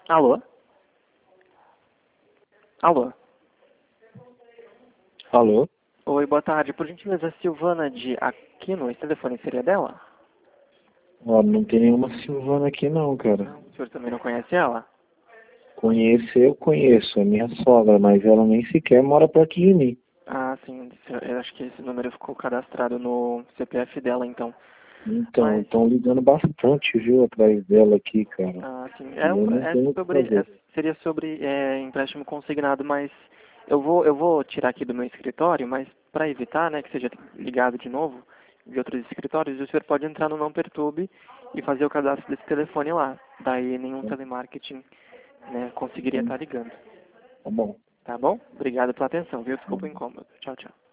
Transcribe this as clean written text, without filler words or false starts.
Alô? Alô? Alô? Oi, boa tarde. Por gentileza, Silvana de Aquino, esse telefone seria dela? Ó, não tem nenhuma Silvana aqui não, cara. Não, o senhor também não conhece ela? Conhecer eu conheço, é minha sogra, mas ela nem sequer mora perto de mim. Ah, sim, eu acho que esse número ficou cadastrado no CPF dela, então. Então, Mas, estão ligando bastante, viu, atrás dela aqui, cara. sim, E eu não tenho o que fazer. seria sobre empréstimo consignado, mas eu vou tirar aqui do meu escritório, mas para evitar, né, que seja ligado de novo de outros escritórios, o senhor pode entrar no Não Perturbe e fazer o cadastro desse telefone lá. Daí nenhum telemarketing, né, conseguiria estar ligando. Tá bom. Tá bom? Obrigado pela atenção, viu? Desculpa o incômodo. Tchau, tchau.